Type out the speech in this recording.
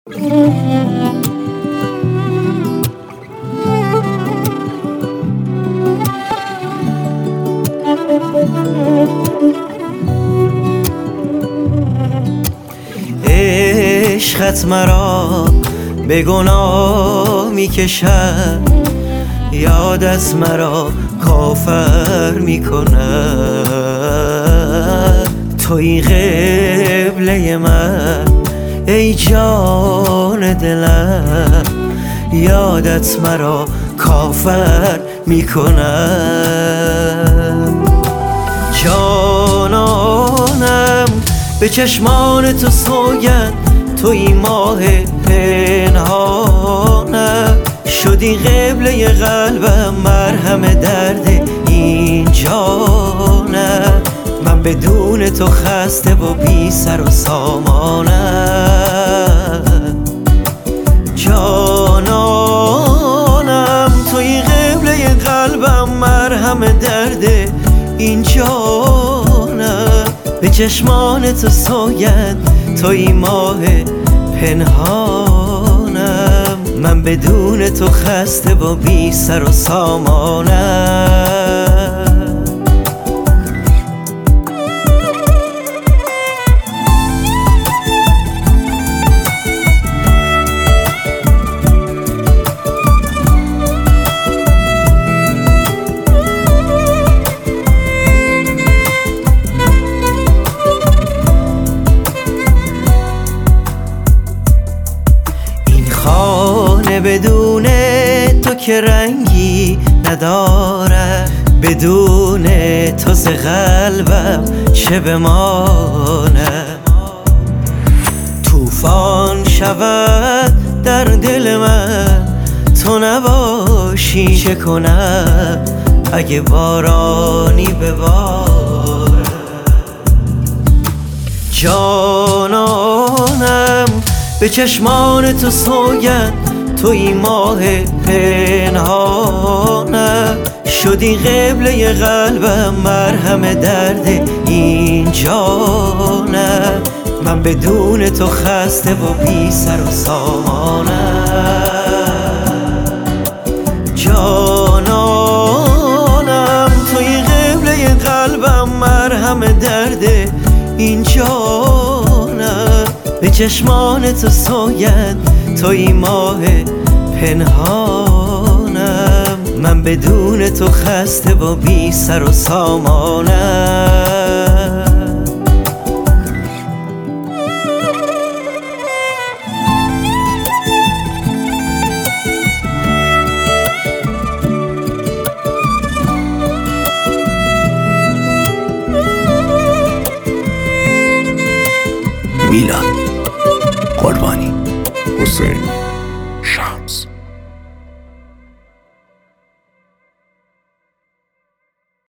عشقت مرا به گناه می کشد، یادت مرا کافر می کند. توی قبله من ای جان دلم، یادت مرا کافر می کند. جانانم به چشمان تو سوگند، توی ماه پنهانم، شدی قبله قلبم، مرهم درد این جانم. من بدون تو خسته و بی سر و سامانم. جانانم توی قبله قلبم، مرهم درد این جانم. به چشمان تو سوگند، توی ماه پنهانم، من بدون تو خسته و بی سر و سامانم. بدون تو که رنگی نداره، بدون تو ز قلبم چه بمانه. طوفان شود در دل من، تو نباشی چه کنم اگه بارانی بباره. جانانم به چشمان تو سوگند، توی ماه پنهانم، شدی قبله قلبم، مرهم درد این جانم. من بدون تو خسته و بی سر و سامانم. جانانم توی قبله قلبم، مرهم درد این جانم. به چشمان تو سوگند، توی ماه پنهانم، من بدون تو خسته و بی سر و سامانم. میلاد قربانی، حسین شاه.